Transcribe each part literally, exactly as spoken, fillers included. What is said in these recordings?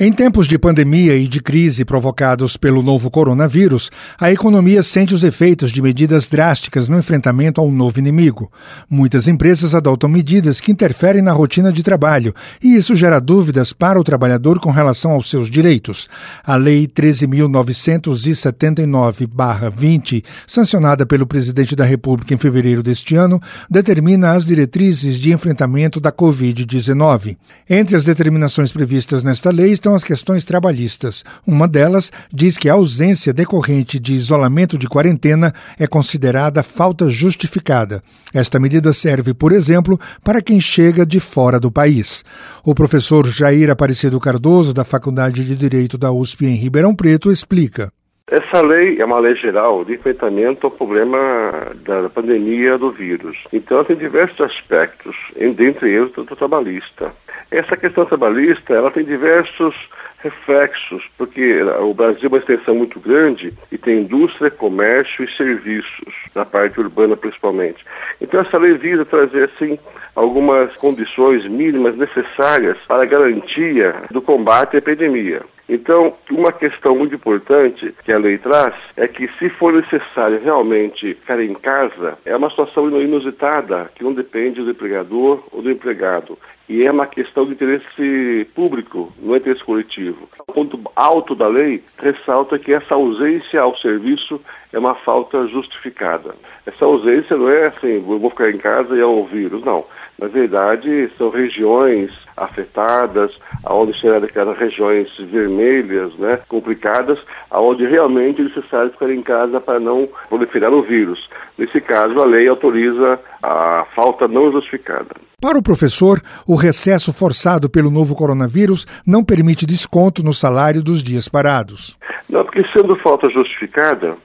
Em tempos de pandemia e de crise provocados pelo novo coronavírus, a economia sente os efeitos de medidas drásticas no enfrentamento ao novo inimigo. Muitas empresas adotam medidas que interferem na rotina de trabalho e isso gera dúvidas para o trabalhador com relação aos seus direitos. A Lei treze mil novecentos e setenta e nove barra vinte, sancionada pelo presidente da República em fevereiro deste ano, determina as diretrizes de enfrentamento da covid dezenove. Entre as determinações previstas nesta lei estão as questões trabalhistas. Uma delas diz que a ausência decorrente de isolamento de quarentena é considerada falta justificada. Esta medida serve, por exemplo, para quem chega de fora do país. O professor Jair Aparecido Cardoso, da Faculdade de Direito da U S P em Ribeirão Preto, explica. Essa lei é uma lei geral de enfrentamento ao problema da pandemia do vírus. Então, ela tem diversos aspectos, dentre eles o trabalhista. Essa questão trabalhista, ela tem diversos reflexos, porque o Brasil é uma extensão muito grande e tem indústria, comércio e serviços, na parte urbana principalmente. Então, essa lei visa trazer, assim, algumas condições mínimas necessárias para a garantia do combate à epidemia. Então, uma questão muito importante que a lei traz é que, se for necessário realmente ficar em casa, é uma situação inusitada que não depende do empregador ou do empregado. E é uma questão de interesse público, não é interesse coletivo. O ponto alto da lei ressalta que essa ausência ao serviço é uma falta justificada. Essa ausência não é assim, eu vou ficar em casa e é um vírus, não. Na verdade, são regiões afetadas, onde serão aquelas regiões vermelhas, né, complicadas, onde realmente é necessário ficar em casa para não proliferar o vírus. Nesse caso, a lei autoriza a falta não justificada. Para o professor, o recesso forçado pelo novo coronavírus não permite desconto no salário dos dias parados. Não, porque sendo falta justificada,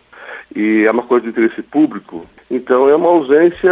e é uma coisa de interesse público, então é uma ausência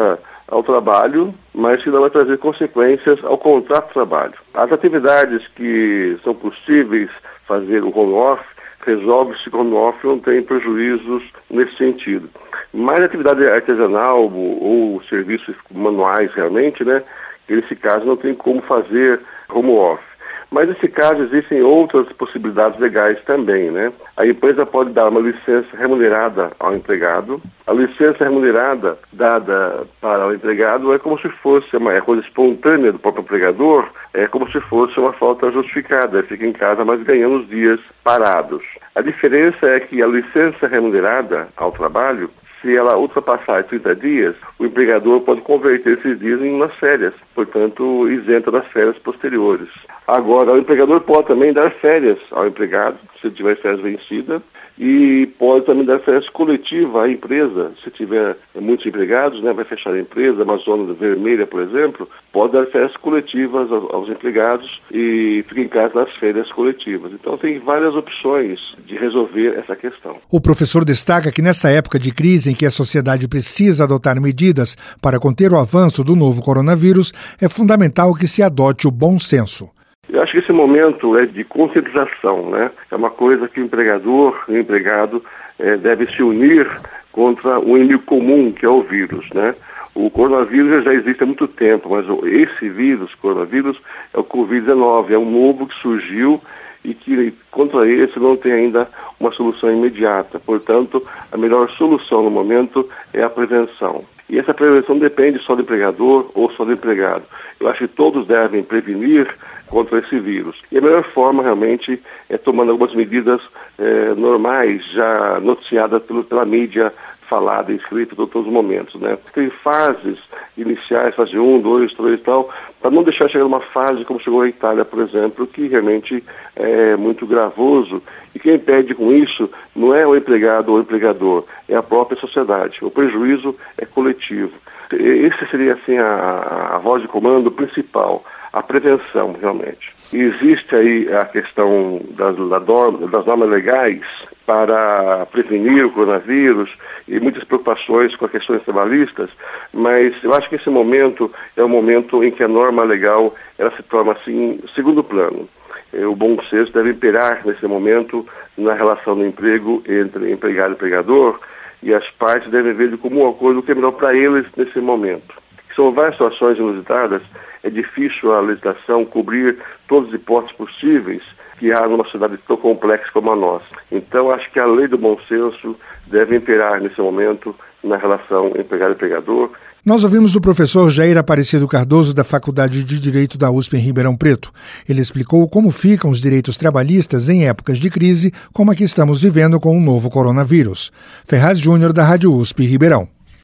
ao trabalho, mas que não vai trazer consequências ao contrato de trabalho. As atividades que são possíveis fazer o home office, resolve-se que o home office não tem prejuízos nesse sentido. Mas a atividade artesanal ou, ou serviços manuais realmente, né, nesse caso não tem como fazer home office. Mas nesse caso existem outras possibilidades legais também, né? A empresa pode dar uma licença remunerada ao empregado. A licença remunerada dada para o empregado é como se fosse uma é coisa espontânea do próprio empregador, é como se fosse uma falta justificada. Ele fica em casa, mas ganhando os dias parados. A diferença é que a licença remunerada ao trabalho, se ela ultrapassar trinta dias, o empregador pode converter esses dias em umas férias, portanto, isenta das férias posteriores. Agora, o empregador pode também dar férias ao empregado, se tiver férias vencidas, e pode também dar férias coletivas à empresa, se tiver muitos empregados, né, vai fechar a empresa, uma zona vermelha, por exemplo, pode dar férias coletivas aos, aos empregados e fica em casa nas férias coletivas. Então tem várias opções de resolver essa questão. O professor destaca que nessa época de crise em que a sociedade precisa adotar medidas para conter o avanço do novo coronavírus, é fundamental que se adote o bom senso. Eu acho que esse momento é de conscientização, né? É uma coisa que o empregador e o empregado é, devem se unir contra um inimigo comum, que é o vírus, né? O coronavírus já existe há muito tempo, mas esse vírus, coronavírus, é o covid dezenove, é um novo que surgiu e que contra esse não tem ainda uma solução imediata. Portanto, a melhor solução no momento é a prevenção. E essa prevenção depende só do empregador ou só do empregado. Eu acho que todos devem prevenir contra esse vírus. E a melhor forma, realmente, é tomando algumas medidas eh, normais, já noticiadas pelo, pela mídia falada e escrita em todos os momentos, né? Tem fases iniciais, fase um, dois, três e tal, para não deixar chegar uma fase como chegou a Itália, por exemplo, que realmente é muito gravoso. E quem perde com isso não é o empregado ou o empregador, é a própria sociedade. O prejuízo é coletivo. Esse seria, assim, a, a voz de comando principal, a prevenção, realmente. E existe aí a questão das, das normas legais para prevenir o coronavírus e muitas preocupações com as questões trabalhistas, mas eu acho que esse momento é o momento em que a norma legal ela se torna, assim, segundo plano. O bom senso deve imperar nesse momento na relação do emprego entre empregado e empregador, e as partes devem ver de comum acordo o que é melhor para eles nesse momento. são várias situações inusitadas, é difícil a legislação cobrir todas as hipóteses possíveis que há numa sociedade tão complexa como a nossa. Então, acho que a lei do bom senso deve imperar nesse momento na relação empregado-empregador. Nós ouvimos o professor Jair Aparecido Cardoso, da Faculdade de Direito da U S P em Ribeirão Preto. Ele explicou como ficam os direitos trabalhistas em épocas de crise como a que estamos vivendo com o novo coronavírus. Ferraz Júnior, da Rádio U S P Ribeirão.